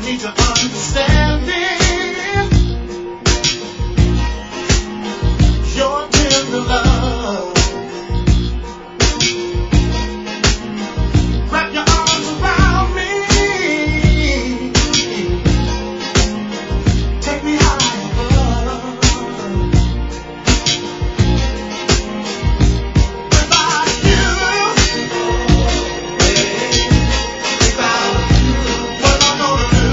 need to understand it. Your tender love. Wrap your arms around me. Take me high above. Without you, without you, what am I gonna do?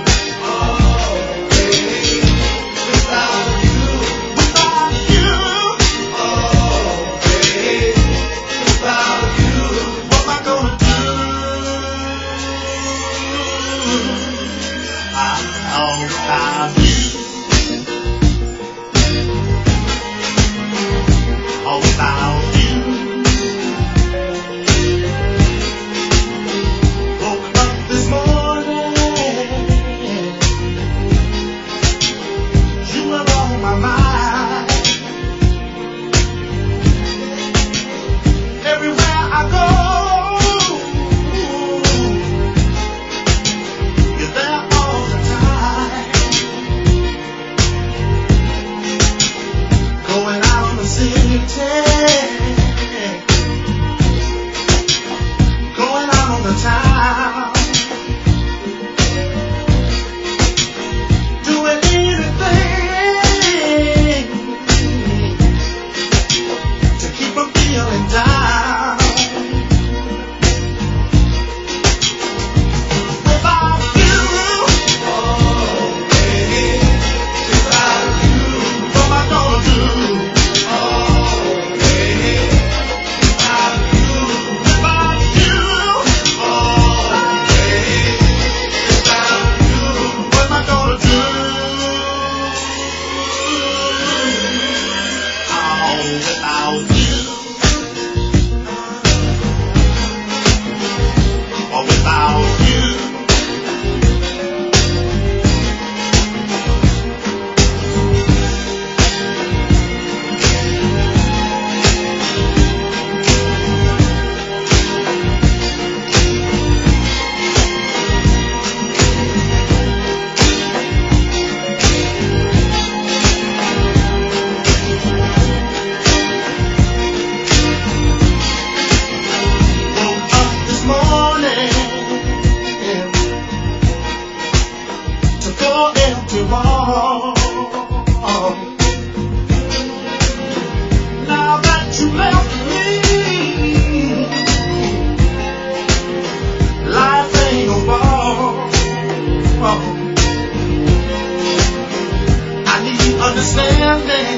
Without you, without you, without you, what am I gonna do? Without you, without you. Woke up this morning, you were on my mind. Everywhere I go, you're there all the time. Going out in the city, going out on the town, doing anything to keep from feeling down. Without you, without you, what am I gonna do? Without you, without you, what am I gonna do? Without you, without you. Woke up this morning to go empty wall. Now that you left me, life ain't a ball. I need understanding.